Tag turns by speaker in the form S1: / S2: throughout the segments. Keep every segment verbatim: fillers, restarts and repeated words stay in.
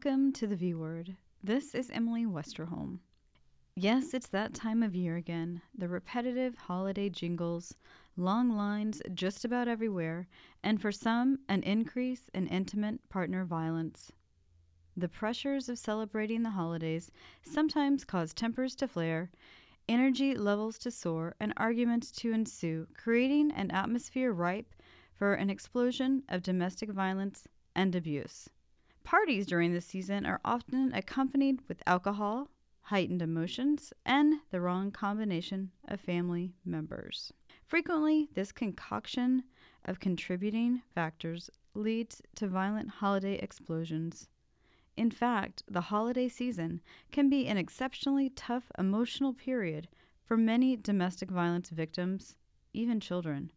S1: Welcome to the V Word. This is Emily Westerholm. Yes, it's that time of year again. The repetitive holiday jingles, long lines just about everywhere, and for some, an increase in intimate partner violence. The pressures of celebrating the holidays sometimes cause tempers to flare, energy levels to soar, and arguments to ensue, creating an atmosphere ripe for an explosion of domestic violence and abuse. Parties during this season are often accompanied with alcohol, heightened emotions, and the wrong combination of family members. Frequently, this concoction of contributing factors leads to violent holiday explosions. In fact, the holiday season can be an exceptionally tough emotional period for many domestic violence victims, even children.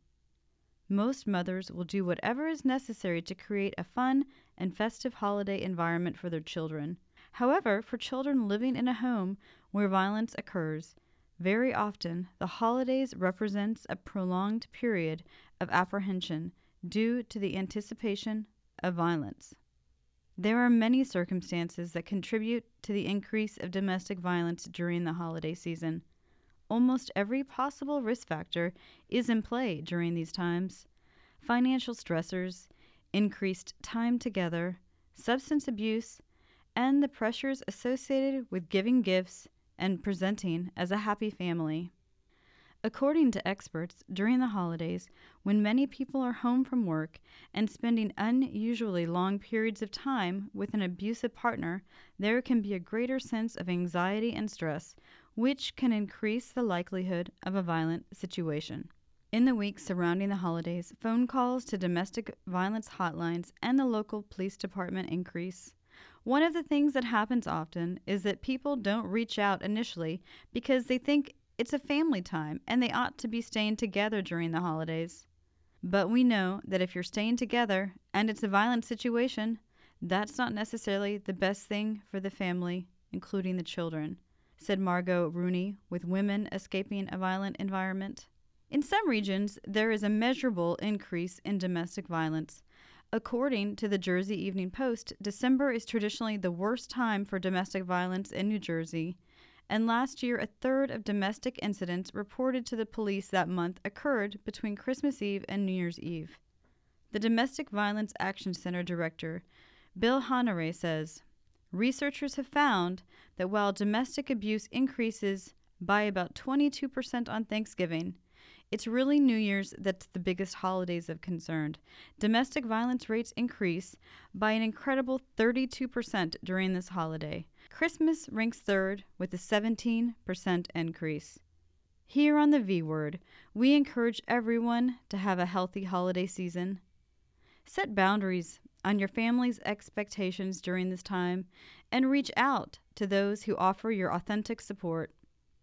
S1: Most mothers will do whatever is necessary to create a fun and festive holiday environment for their children. However, for children living in a home where violence occurs, very often the holidays represents a prolonged period of apprehension due to the anticipation of violence. There are many circumstances that contribute to the increase of domestic violence during the holiday season. Almost every possible risk factor is in play during these times. Financial stressors, increased time together, substance abuse, and the pressures associated with giving gifts and presenting as a happy family. According to experts, during the holidays, when many people are home from work and spending unusually long periods of time with an abusive partner, there can be a greater sense of anxiety and stress, which can increase the likelihood of a violent situation. In the weeks surrounding the holidays, phone calls to domestic violence hotlines and the local police department increase. One of the things that happens often is that people don't reach out initially because they think it's a family time and they ought to be staying together during the holidays. But we know that if you're staying together and it's a violent situation, that's not necessarily the best thing for the family, including the children, said Margot Rooney with Women Escaping a Violent Environment. In some regions, there is a measurable increase in domestic violence. According to the Jersey Evening Post, December is traditionally the worst time for domestic violence in New Jersey, and last year a third of domestic incidents reported to the police that month occurred between Christmas Eve and New Year's Eve. The Domestic Violence Action Center director, Bill Honore, says, researchers have found that while domestic abuse increases by about twenty-two percent on Thanksgiving, it's really New Year's that's the biggest holidays of concern. Domestic violence rates increase by an incredible thirty-two percent during this holiday. Christmas ranks third with a seventeen percent increase. Here on the V Word, we encourage everyone to have a healthy holiday season. Set boundaries on your family's expectations during this time and reach out to those who offer your authentic support.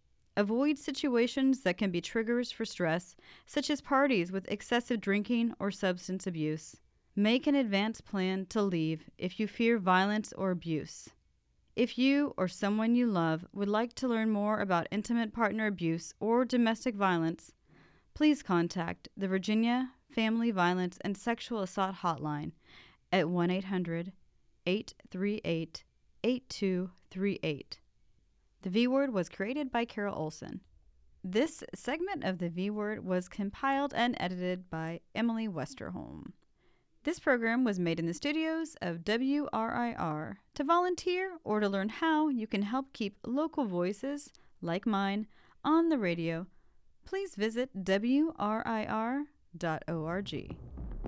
S1: Avoid situations that can be triggers for stress, such as parties with excessive drinking or substance abuse. Make an advance plan to leave if you fear violence or abuse. If you or someone you love would like to learn more about intimate partner abuse or domestic violence, please contact the Virginia Family Violence and Sexual Assault Hotline at one eight hundred, eight three eight, eight two three eight. The V-Word was created by Carol Olson. This segment of the V-Word was compiled and edited by Emily Westerholm. This program was made in the studios of W R I R. To volunteer or to learn how you can help keep local voices, like mine, on the radio, please visit W R I R dot org.